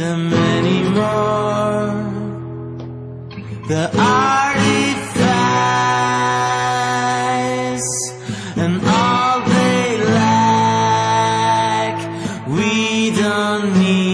them anymore. The artifacts and all they lack, we don't need.